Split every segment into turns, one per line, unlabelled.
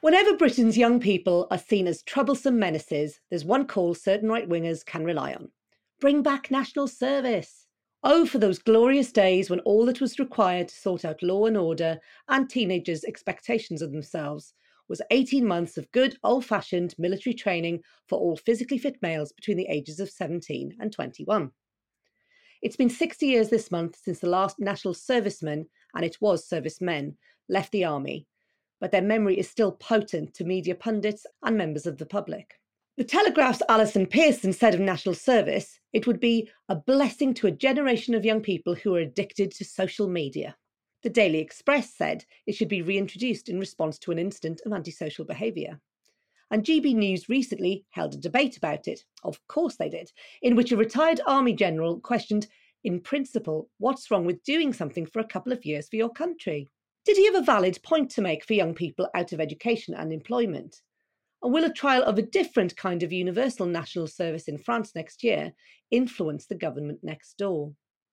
Whenever Britain's young people are seen as troublesome menaces, there's one call certain right-wingers can rely on. Bring back national service. Oh, for those glorious days when all that was required to sort out law and order and teenagers' expectations of themselves was 18 months of good old-fashioned military training for all physically fit males between the ages of 17 and 21. It's been 60 years this month since the last national servicemen, and it was servicemen, left the army, but their memory is still potent to media pundits and members of the public. The Telegraph's Alison Pearson said of national service, it would be a blessing to a generation of young people who are addicted to social media. The Daily Express said it should be reintroduced in response to an incident of antisocial behaviour. And GB News recently held a debate about it, of course they did, in which a retired army general questioned, in principle, what's wrong with doing something for a couple of years for your country? Did he have a valid point to make for young people out of education and employment? And will a trial of a different kind of universal national service in France next year influence the government next door?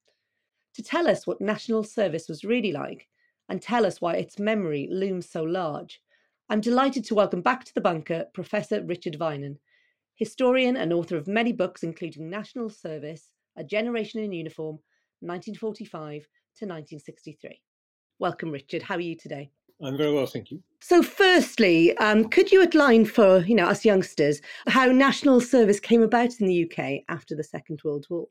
To tell us what national service was really like and tell us why its memory looms so large, I'm delighted to welcome back to the bunker Professor Richard Vynan, historian and author of many books including National Service, A Generation in Uniform, 1945 to 1963. Welcome, Richard. How are you today?
I'm very well, thank you.
So firstly, could you outline for us youngsters how national service came about in the UK after the Second World War?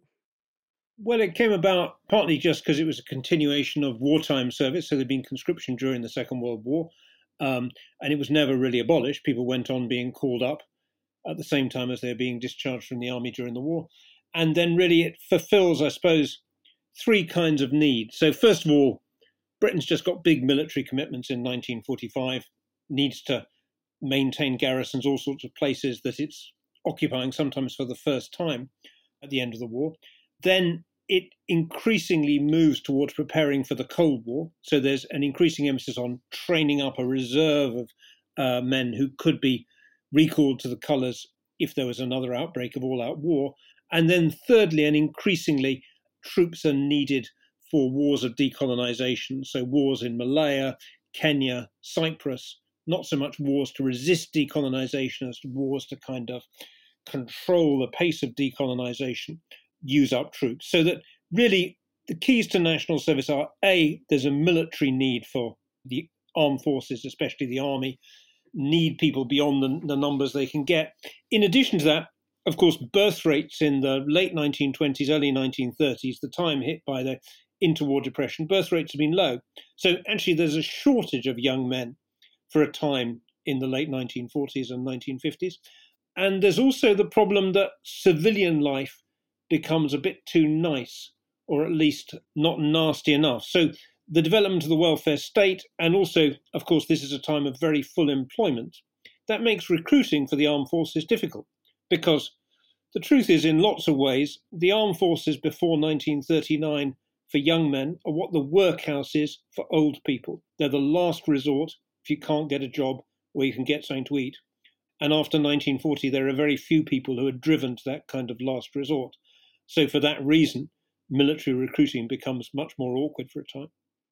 Well, it came about partly just because it was a continuation of wartime service. So there'd been conscription during the Second World War, and it was never really abolished. People went on being called up at the same time as they were being discharged from the army during the war. And then really it fulfills, I suppose, three kinds of needs. So first of all, Britain's just got big military commitments in 1945, needs to maintain garrisons, all sorts of places that it's occupying, sometimes for the first time at the end of the war. Then it increasingly moves towards preparing for the Cold War. So there's an increasing emphasis on training up a reserve of men who could be recalled to the colours if there was another outbreak of all-out war. And then thirdly, and increasingly, troops are needed for wars of decolonization, so wars in Malaya, Kenya, Cyprus, not so much wars to resist decolonization as wars to kind of control the pace of decolonization, use up troops. So that really the keys to national service are, A, there's a military need for the armed forces, especially the army, need people beyond the numbers they can get. In addition to that, of course, birth rates in the late 1920s, early 1930s, the time hit by the interwar depression, birth rates have been low. So actually there's a shortage of young men for a time in the late 1940s and 1950s. And there's also the problem that civilian life becomes a bit too nice, or at least not nasty enough. So the development of the welfare state, and also, of course, this is a time of very full employment, that makes recruiting for the armed forces difficult. Because the truth is, in lots of ways, the armed forces before 1939 for young men are what the workhouse is for old people. They're the last resort if you can't get a job where you can get something to eat. And after 1940, there are very few people who are driven to that kind of last resort. So for that reason, military recruiting becomes much more awkward for a time.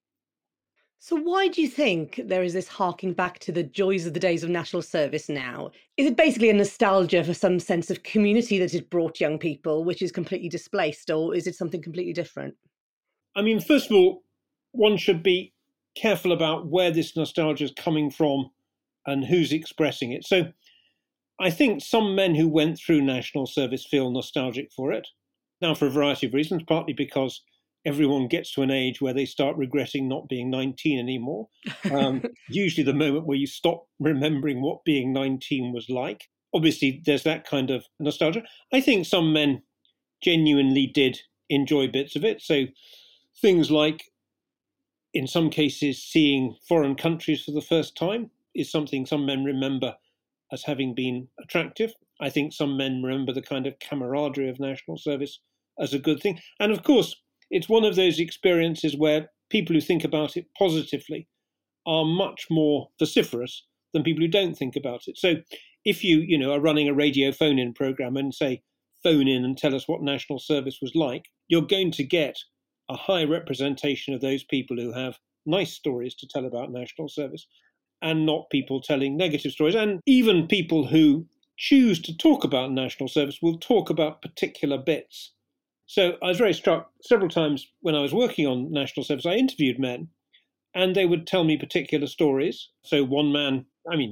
So why do you think there is this harking back to the joys of the days of national service now? Is it basically a nostalgia for some sense of community that it brought young people, which is completely displaced, or is it something completely different?
I mean, first of all, one should be careful about where this nostalgia is coming from and who's expressing it. So I think some men who went through national service feel nostalgic for it. Now, for a variety of reasons, partly because everyone gets to an age where they start regretting not being 19 anymore. Usually the moment where you stop remembering what being 19 was like. Obviously, there's that kind of nostalgia. I think some men genuinely did enjoy bits of it. So things like, in some cases, seeing foreign countries for the first time is something some men remember as having been attractive. I think some men remember the kind of camaraderie of national service as a good thing. And of course, it's one of those experiences where people who think about it positively are much more vociferous than people who don't think about it. So if you are running a radio phone-in program and say, phone in and tell us what national service was like, you're going to get a high representation of those people who have nice stories to tell about national service. and not people telling negative stories. And even people who choose to talk about national service will talk about particular bits. So I was very struck several times when I was working on national service. I interviewed men and they would tell me particular stories. So one man,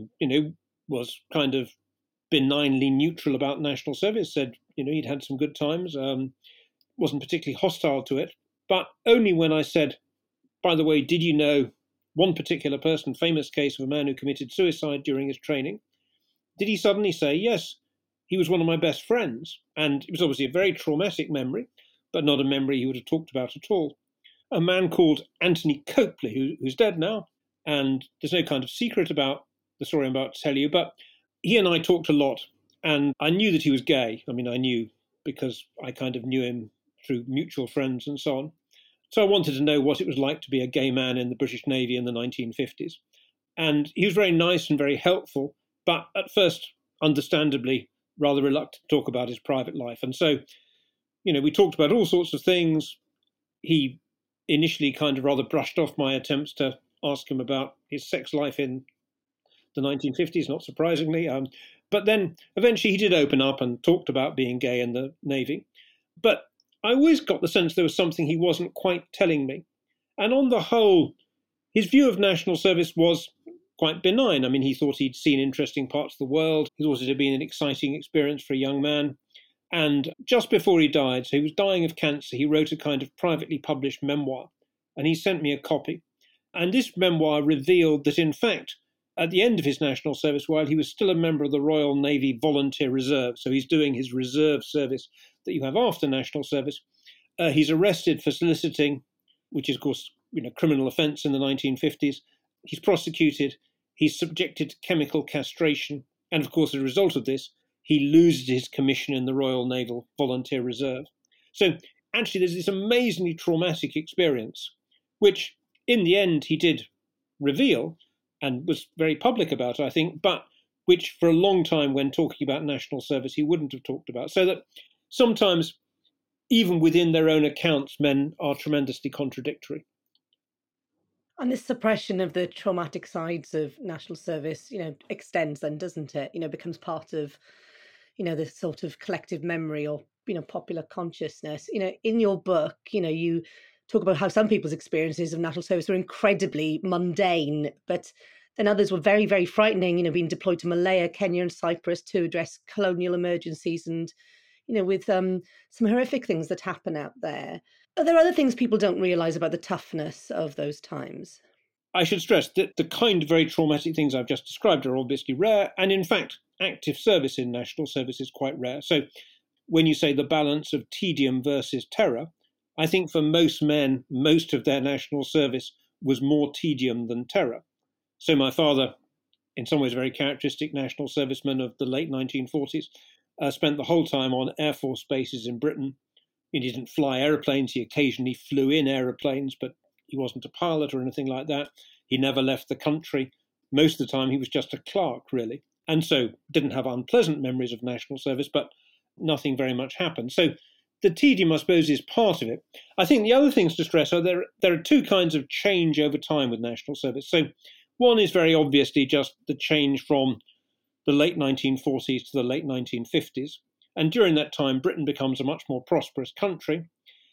was kind of benignly neutral about national service, said, he'd had some good times, wasn't particularly hostile to it. But only when I said, by the way, did you know one particular person, famous case of a man who committed suicide during his training, did he suddenly say, yes, he was one of my best friends. And it was obviously a very traumatic memory, but not a memory he would have talked about at all. A man called Anthony Copley, who's dead now, and there's no kind of secret about the story I'm about to tell you, but he and I talked a lot, and I knew that he was gay. I knew because I kind of knew him through mutual friends and so on. So I wanted to know what it was like to be a gay man in the British Navy in the 1950s. And he was very nice and very helpful, but at first, understandably, rather reluctant to talk about his private life. And so, we talked about all sorts of things. He initially kind of rather brushed off my attempts to ask him about his sex life in the 1950s, not surprisingly. But then eventually he did open up and talked about being gay in the Navy. But I always got the sense there was something he wasn't quite telling me. And on the whole, his view of national service was quite benign. He thought he'd seen interesting parts of the world. He thought it had been an exciting experience for a young man. And just before he died, so he was dying of cancer, he wrote a kind of privately published memoir. And he sent me a copy. And this memoir revealed that, in fact, at the end of his national service, while he was still a member of the Royal Navy Volunteer Reserve, so he's doing his reserve service that you have after national service, he's arrested for soliciting, which is, of course, criminal offence in the 1950s. He's prosecuted. He's subjected to chemical castration. And, of course, as a result of this, he loses his commission in the Royal Naval Volunteer Reserve. So, actually, there's this amazingly traumatic experience, which, in the end, he did reveal and was very public about, I think, but which for a long time when talking about national service he wouldn't have talked about. So that sometimes, even within their own accounts, men are tremendously contradictory.
And this suppression of the traumatic sides of national service, extends then, doesn't it? Becomes part of, this sort of collective memory or, popular consciousness. In your book, you talk about how some people's experiences of national service were incredibly mundane, but then others were very, very frightening, being deployed to Malaya, Kenya and Cyprus to address colonial emergencies and, with some horrific things that happen out there. Are there other things people don't realise about the toughness of those times?
I should stress that the kind of very traumatic things I've just described are obviously rare, and in fact, active service in national service is quite rare. So when you say the balance of tedium versus terror, I think for most men, most of their national service was more tedium than terror. So my father, in some ways a very characteristic national serviceman of the late 1940s, spent the whole time on Air Force bases in Britain. He didn't fly aeroplanes, he occasionally flew in aeroplanes, but he wasn't a pilot or anything like that. He never left the country. Most of the time he was just a clerk, really. And so didn't have unpleasant memories of national service, but nothing very much happened. So the tedium, I suppose, is part of it. I think the other things to stress are there are two kinds of change over time with national service. So one is very obviously just the change from the late 1940s to the late 1950s. And during that time, Britain becomes a much more prosperous country.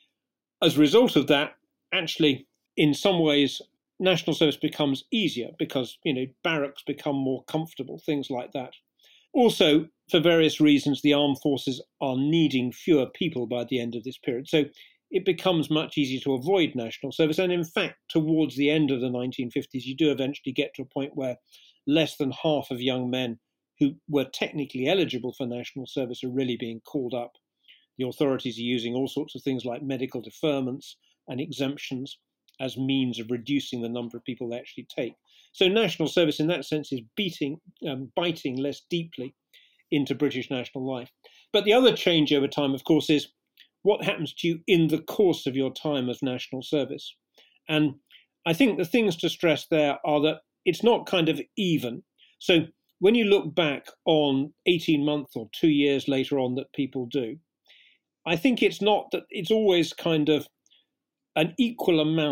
As a result of that, actually, in some ways, national service becomes easier because, barracks become more comfortable, things like that. Also, for various reasons, the armed forces are needing fewer people by the end of this period. So it becomes much easier to avoid national service. And in fact, towards the end of the 1950s, you do eventually get to a point where less than half of young men who were technically eligible for national service are really being called up. The authorities are using all sorts of things like medical deferments and exemptions as means of reducing the number of people they actually take. So national service in that sense is biting less deeply into British national life. But the other change over time, of course, is what happens to you in the course of your time of national service. And I think the things to stress there are that it's not kind of even. So when you look back on 18 months or 2 years later on that people do, I think it's not that it's always kind of an equal amount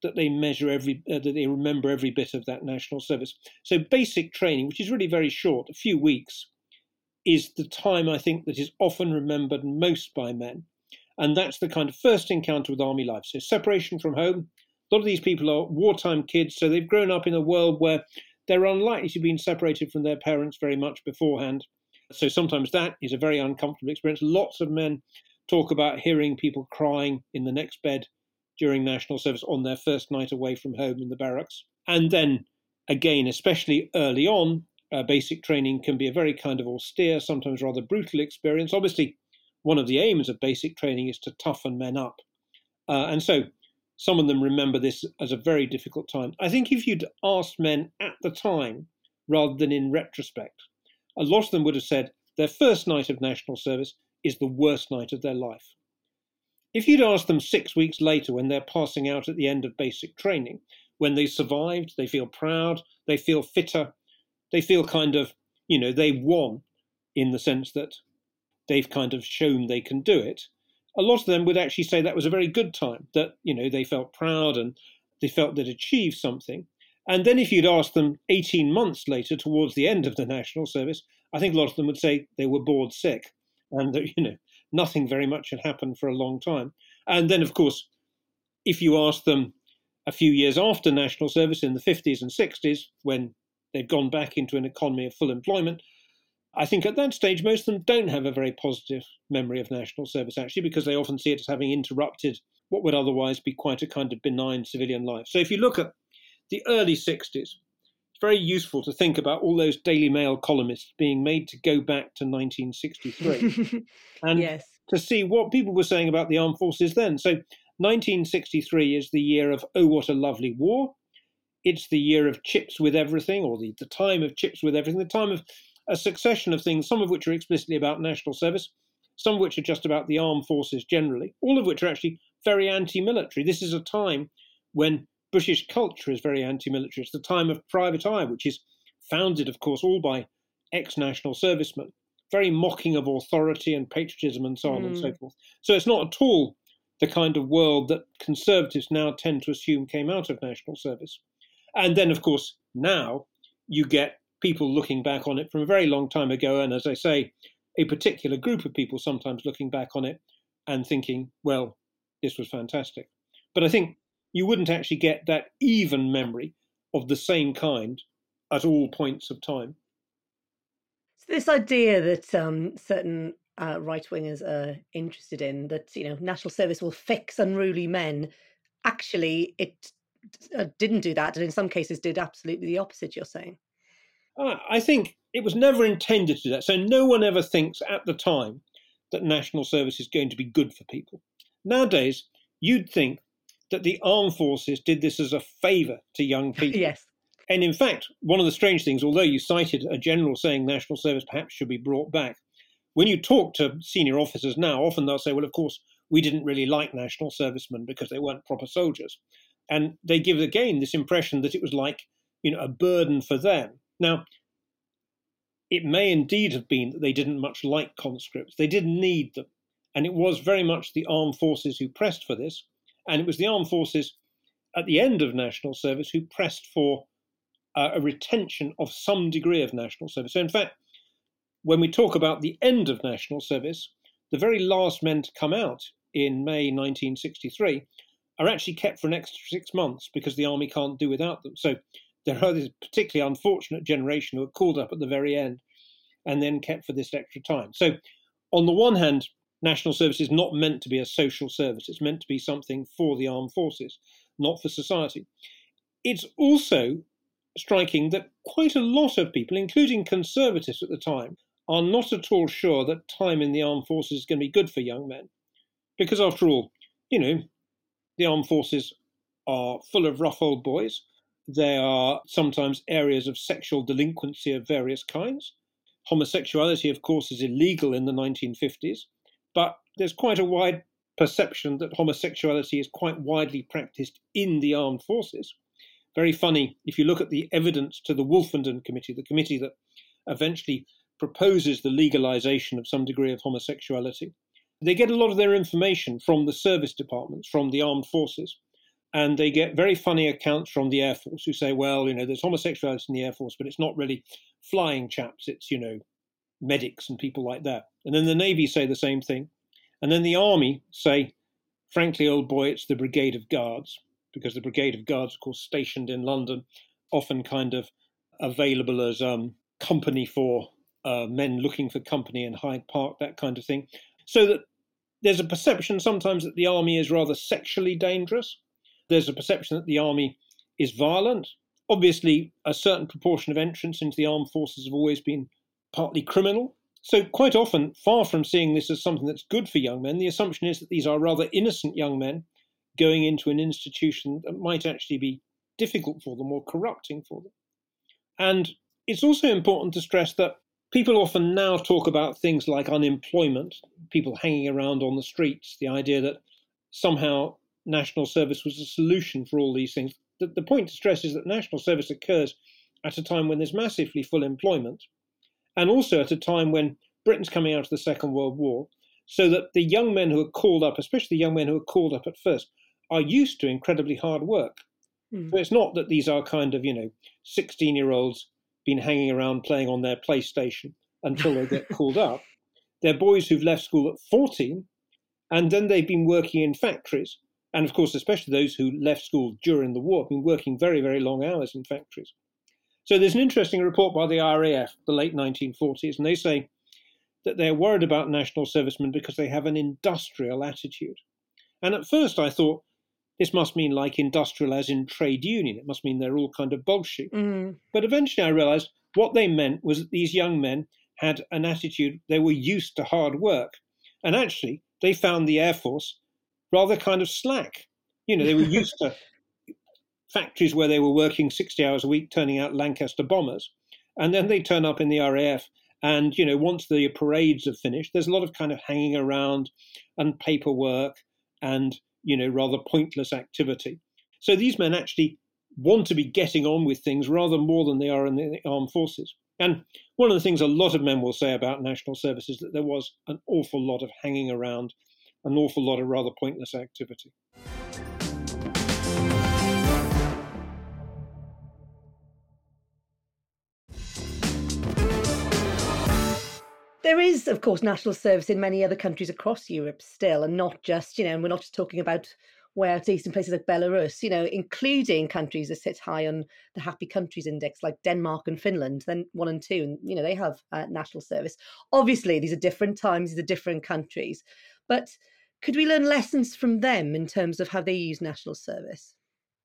that they that they remember every bit of that national service. So basic training, which is really very short, a few weeks, is the time I think that is often remembered most by men. And that's the kind of first encounter with army life. So separation from home. A lot of these people are wartime kids, so they've grown up in a world where they're unlikely to have been separated from their parents very much beforehand. So sometimes that is a very uncomfortable experience. Lots of men talk about hearing people crying in the next bed during national service on their first night away from home in the barracks. And then, again, especially early on, basic training can be a very kind of austere, sometimes rather brutal experience. Obviously, one of the aims of basic training is to toughen men up. And so some of them remember this as a very difficult time. I think if you'd asked men at the time, rather than in retrospect, a lot of them would have said their first night of national service is the worst night of their life. If you'd asked them 6 weeks later when they're passing out at the end of basic training, when they survived, they feel proud, they feel fitter, they feel kind of, they won in the sense that they've kind of shown they can do it. A lot of them would actually say that was a very good time, that, they felt proud and they felt they'd achieved something. And then if you'd asked them 18 months later, towards the end of the national service, I think a lot of them would say they were bored sick and that, nothing very much had happened for a long time. And then, of course, if you ask them a few years after national service in the 50s and 60s, when they've gone back into an economy of full employment, I think at that stage, most of them don't have a very positive memory of national service, actually, because they often see it as having interrupted what would otherwise be quite a kind of benign civilian life. So if you look at the early 60s, it's very useful to think about all those Daily Mail columnists being made to go back to 1963 and
Yes.
to see what people were saying about the armed forces then. So 1963 is the year of Oh, What a Lovely War. It's the year of chips with everything, or the time of chips with everything, the time of a succession of things, some of which are explicitly about national service, some of which are just about the armed forces generally, all of which are actually very anti-military. This is a time when British culture is very anti-military. It's the time of private eye, which is founded, of course, all by ex-national servicemen, very mocking of authority and patriotism and so on and so forth. So it's not at all the kind of world that conservatives now tend to assume came out of national service. And then, of course, now you get people looking back on it from a very long time ago. And as I say, a particular group of people sometimes looking back on it and thinking, well, this was fantastic. But I think you wouldn't actually get that even memory of the same kind at all points of time.
So this idea that certain right-wingers are interested in, that, national service will fix unruly men, actually it didn't do that, and in some cases did absolutely the opposite, you're saying?
I think it was never intended to do that. So no one ever thinks at the time that national service is going to be good for people. Nowadays, you'd think that the armed forces did this as a favour to young people.
Yes.
And in fact, one of the strange things, although you cited a general saying national service perhaps should be brought back, when you talk to senior officers now, often they'll say, well, of course, we didn't really like national servicemen because they weren't proper soldiers. And they give, again, this impression that it was like, a burden for them. Now, it may indeed have been that they didn't much like conscripts. They didn't need them. And it was very much the armed forces who pressed for this. And it was the armed forces at the end of national service who pressed for a retention of some degree of national service. So in fact, when we talk about the end of national service, the very last men to come out in May 1963 are actually kept for an extra 6 months because the army can't do without them. So there are this particularly unfortunate generation who are called up at the very end and then kept for this extra time. So on the one hand, national service is not meant to be a social service. It's meant to be something for the armed forces, not for society. It's also striking that quite a lot of people, including conservatives at the time, are not at all sure that time in the armed forces is going to be good for young men. Because after all, the armed forces are full of rough old boys. There are sometimes areas of sexual delinquency of various kinds. Homosexuality, of course, is illegal in the 1950s, but there's quite a wide perception that homosexuality is quite widely practiced in the armed forces. Very funny, if you look at the evidence to the Wolfenden Committee, the committee that eventually proposes the legalization of some degree of homosexuality, they get a lot of their information from the service departments, from the armed forces. And they get very funny accounts from the Air Force who say, well, there's homosexuality in the Air Force, but it's not really flying chaps. It's, medics and people like that. And then the Navy say the same thing. And then the Army say, frankly, old boy, it's the Brigade of Guards, because the Brigade of Guards, of course, stationed in London, often kind of available as company for men looking for company in Hyde Park, that kind of thing. So that there's a perception sometimes that the army is rather sexually dangerous. There's a perception that the army is violent. Obviously, a certain proportion of entrants into the armed forces have always been partly criminal. So quite often, far from seeing this as something that's good for young men, the assumption is that these are rather innocent young men going into an institution that might actually be difficult for them or corrupting for them. And it's also important to stress that people often now talk about things like unemployment, people hanging around on the streets, the idea that somehow national service was a solution for all these things. The point to stress is that national service occurs at a time when there's massively full employment, and also at a time when Britain's coming out of the Second World War, so that the young men who are called up, especially the young men who are called up at first, are used to incredibly hard work. So it's not that these are kind of, 16-year-olds been hanging around playing on their PlayStation until they get called up. They're boys who've left school at 14, and then they've been working in factories. And of course, especially those who left school during the war, have been working very, very long hours in factories. So there's an interesting report by the RAF, the late 1940s, and they say that they're worried about national servicemen because they have an industrial attitude. And at first I thought, this must mean like industrial as in trade union. It must mean they're all kind of bolshy. But eventually I realized what they meant was that these young men had an attitude, they were used to hard work. And actually, they found the Air Force rather kind of slack. They were used to factories where they were working 60 hours a week, turning out Lancaster bombers. And then they turn up in the RAF. And, once the parades are finished, there's a lot of kind of hanging around and paperwork and, rather pointless activity. So these men actually want to be getting on with things rather more than they are in the armed forces. And one of the things a lot of men will say about national service is that there was an awful lot of hanging around, an awful lot of rather pointless activity.
There is, of course, national service in many other countries across Europe still, and not just, and we're not just talking about way out east in places like Belarus, including countries that sit high on the Happy Countries Index, like Denmark and Finland, then 1 and 2, and, they have national service. Obviously, these are different times, these are different countries, but could we learn lessons from them in terms of how they use national service?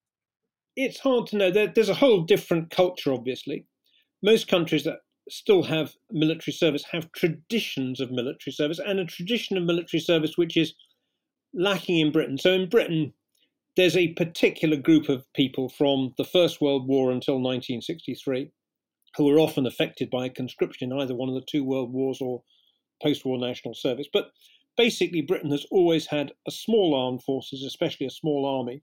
It's hard to know. There's a whole different culture, obviously. Most countries that still have military service have traditions of military service, and a tradition of military service which is lacking in Britain. So in Britain, there's a particular group of people from the First World War until 1963 who were often affected by conscription in either one of the two world wars or post-war national service. But basically, Britain has always had a small armed forces, especially a small army,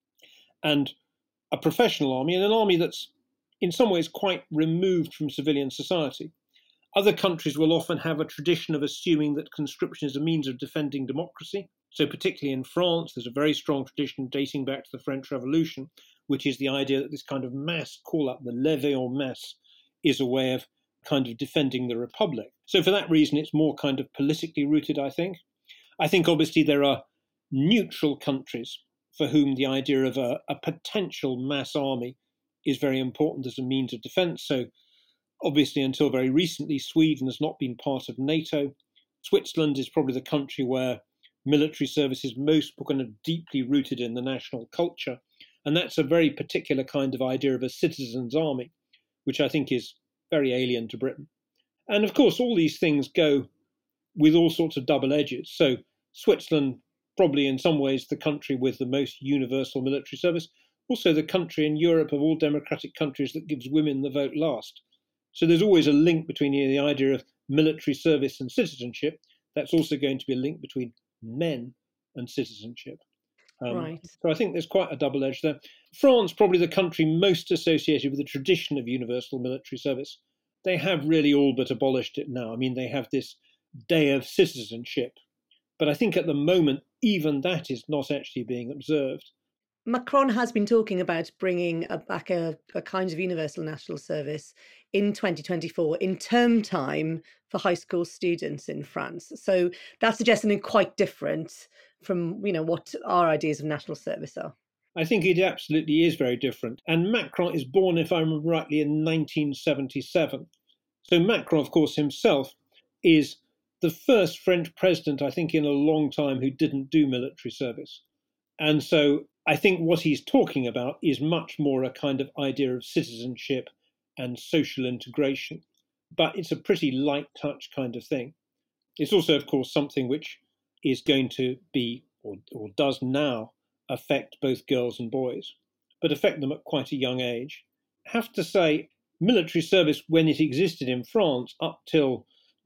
and a professional army, and an army that's in some ways quite removed from civilian society. Other countries will often have a tradition of assuming that conscription is a means of defending democracy. So particularly in France, there's a very strong tradition dating back to the French Revolution, which is the idea that this kind of mass call-up, the levée en masse, is a way of kind of defending the Republic. So for that reason, it's more kind of politically rooted, I think. I think obviously there are neutral countries for whom the idea of a potential mass army is very important as a means of defence. So obviously, until very recently, Sweden has not been part of NATO. Switzerland is probably the country where military service is most kind of deeply rooted in the national culture. And that's a very particular kind of idea of a citizen's army, which I think is very alien to Britain. And of course, all these things go with all sorts of double edges. So Switzerland, probably in some ways the country with the most universal military service, also the country in Europe of all democratic countries that gives women the vote last. So there's always a link between the idea of military service and citizenship. That's also going to be a link between men and citizenship.
Right.
So I think there's quite a double edge there. France, probably the country most associated with the tradition of universal military service. They have really all but abolished it now. I mean, they have this day of citizenship. But I think at the moment, even that is not actually being observed.
Macron has been talking about bringing back a kind of universal national service in 2024 in term time for high school students in France. So that suggests something quite different from, what our ideas of national service are.
I think it absolutely is very different. And Macron is born, if I remember rightly, in 1977. So Macron, of course, himself is the first French president, I think, in a long time who didn't do military service. And so I think what he's talking about is much more a kind of idea of citizenship and social integration. But it's a pretty light touch kind of thing. It's also, of course, something which is going to be, or does now, affect both girls and boys, but affect them at quite a young age. I have to say, military service, when it existed in France up till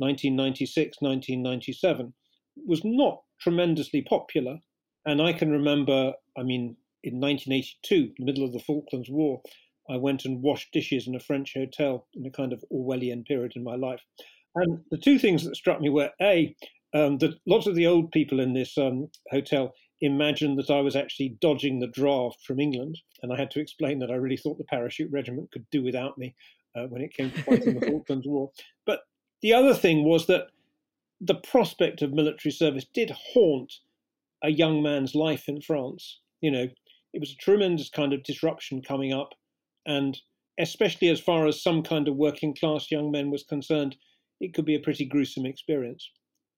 1996, 1997, was not tremendously popular. And I can remember, in 1982, in the middle of the Falklands War, I went and washed dishes in a French hotel in a kind of Orwellian period in my life. And the two things that struck me were, A, that lots of the old people in this hotel imagined that I was actually dodging the draft from England. And I had to explain that I really thought the parachute regiment could do without me when it came to fighting the Falklands War. But the other thing was that the prospect of military service did haunt a young man's life in France. It was a tremendous kind of disruption coming up. And especially as far as some kind of working class young men was concerned, it could be a pretty gruesome experience.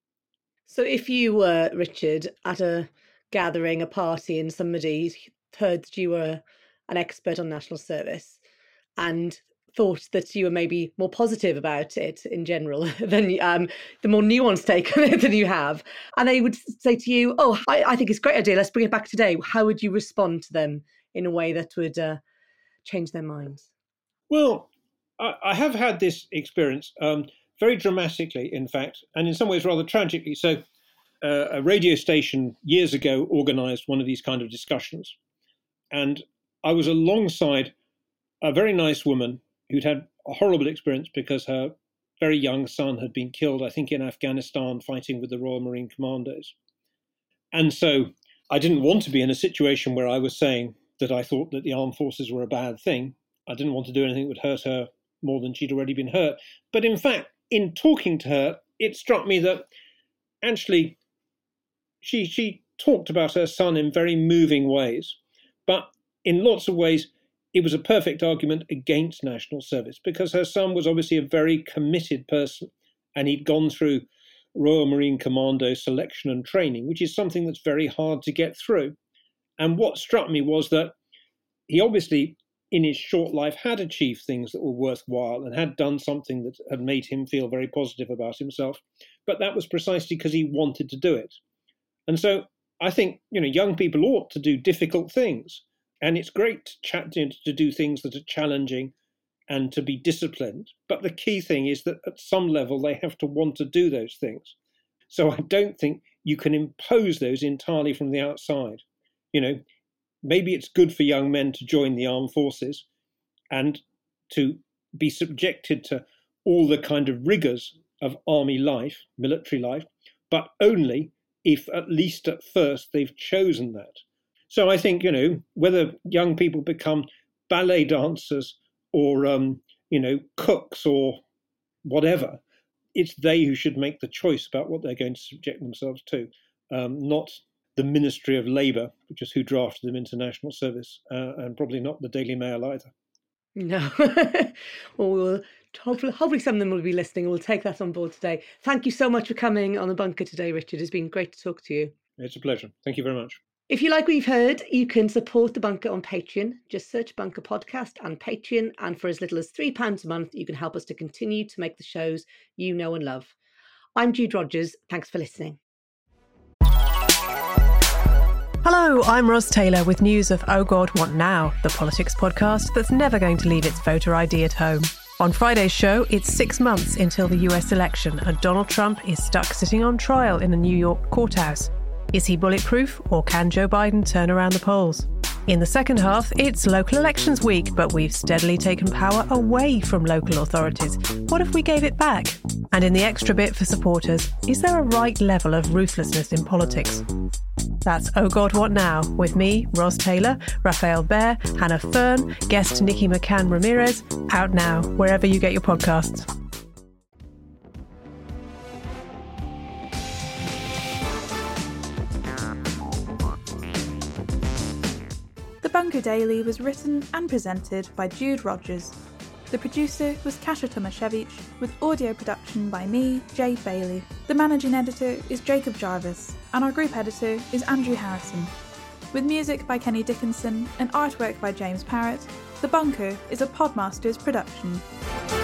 So if you were, Richard, at a gathering, a party, and somebody heard that you were an expert on national service and thought that you were maybe more positive about it in general than the more nuanced take on it than you have, and they would say to you, oh, I think it's a great idea, let's bring it back today, how would you respond to them in a way that would change their minds?
Well, I have had this experience very dramatically, in fact, and in some ways rather tragically. So a radio station years ago organised one of these kind of discussions, and I was alongside a very nice woman who'd had a horrible experience because her very young son had been killed, I think, in Afghanistan fighting with the Royal Marine Commandos. And so I didn't want to be in a situation where I was saying that I thought that the armed forces were a bad thing. I didn't want to do anything that would hurt her more than she'd already been hurt. But in fact, in talking to her, it struck me that actually she talked about her son in very moving ways. But in lots of ways, it was a perfect argument against national service because her son was obviously a very committed person and he'd gone through Royal Marine Commando selection and training, which is something that's very hard to get through. And what struck me was that he obviously, in his short life, had achieved things that were worthwhile and had done something that had made him feel very positive about himself. But that was precisely because he wanted to do it. And so I think, young people ought to do difficult things. And it's great to do things that are challenging and to be disciplined. But the key thing is that at some level, they have to want to do those things. So I don't think you can impose those entirely from the outside. Maybe it's good for young men to join the armed forces and to be subjected to all the kind of rigors of army life, military life, but only if at least at first they've chosen that. So I think, whether young people become ballet dancers or, cooks or whatever, it's they who should make the choice about what they're going to subject themselves to, not the Ministry of Labour, which is who drafted them into national service, and probably not the Daily Mail either.
No. Well, hopefully some of them will be listening. We'll take that on board today. Thank you so much for coming on The Bunker today, Richard. It's been great to talk to you.
It's a pleasure. Thank you very much.
If you like what you've heard, you can support The Bunker on Patreon. Just search Bunker Podcast and Patreon. And for as little as £3 a month, you can help us to continue to make the shows you know and love. I'm Jude Rogers. Thanks for listening.
Hello, I'm Ros Taylor with news of Oh God, What Now?, the politics podcast that's never going to leave its voter ID at home. On Friday's show, it's 6 months until the US election and Donald Trump is stuck sitting on trial in a New York courthouse. Is he bulletproof, or can Joe Biden turn around the polls? In the second half, it's local elections week, but we've steadily taken power away from local authorities. What if we gave it back? And in the extra bit for supporters, is there a right level of ruthlessness in politics? That's Oh God, What Now? With me, Ros Taylor, Raphael Behr, Hannah Fern, guest Nikki McCann Ramirez. Out now, wherever you get your podcasts.
The Bunker Daily was written and presented by Jude Rogers. The producer was Kasia Tomaszewicz, with audio production by me, Jade Bailey. The managing editor is Jacob Jarvis, and our group editor is Andrew Harrison. With music by Kenny Dickinson and artwork by James Parrott, The Bunker is a Podmasters production.